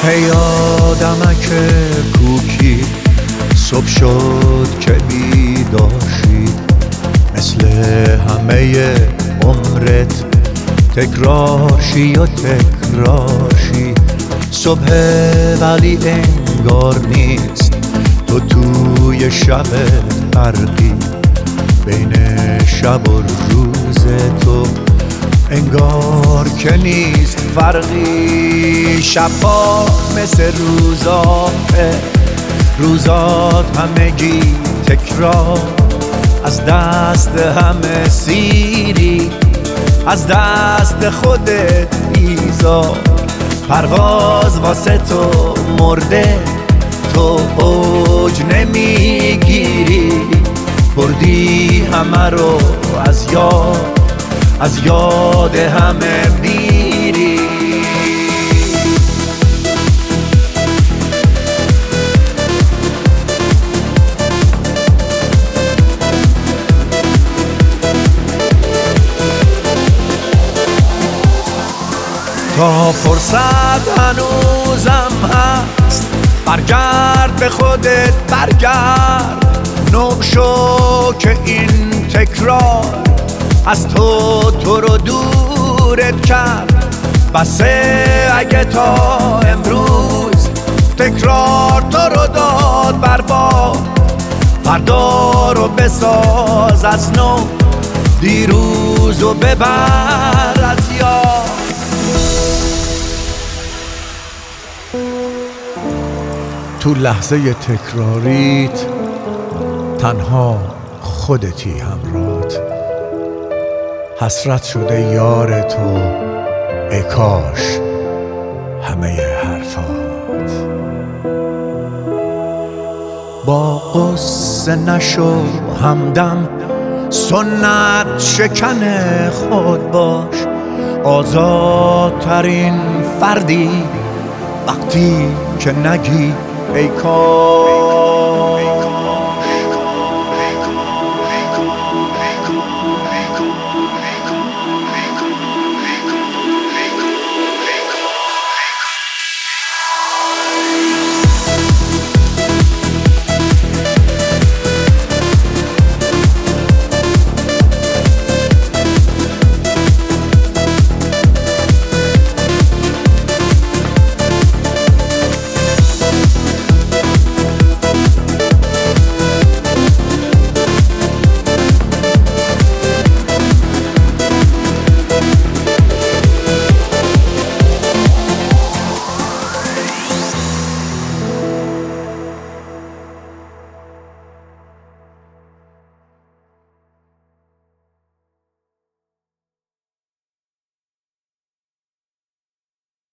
ای آدمک کوکی صبح شد که بیداشی، مثل همه عمرت تکرارشی و تکرارشی. صبح ولی انگار نیست، تو توی شب فرقی، بین شب و روز تو انگار که نیست فرقی. شبا مثل روزاته، روزات همگی تکرار، از دست همه سیری، از دست خودت بیزار. پرواز واسه تو مرده، تو اوج نمیگیری، بردی همه رو از یاد همه میری. تا فرصت هنوزم هست، برگرد به خودت برگرد. نوع شو که این تکرار از تو رو دورت کرد. بسه اگه تا امروز تکرار تو رو داد برباد، فردا رو بساز از نو، دیروز رو ببر از یاد. تو لحظه تکراریت تنها خودتی همراهت، حسرت شده یار تو ای کاش همه حرفات. با قصه نشو همدم، سنت شکن خود باش. آزادترین فردی وقتی که نگی ای کاش.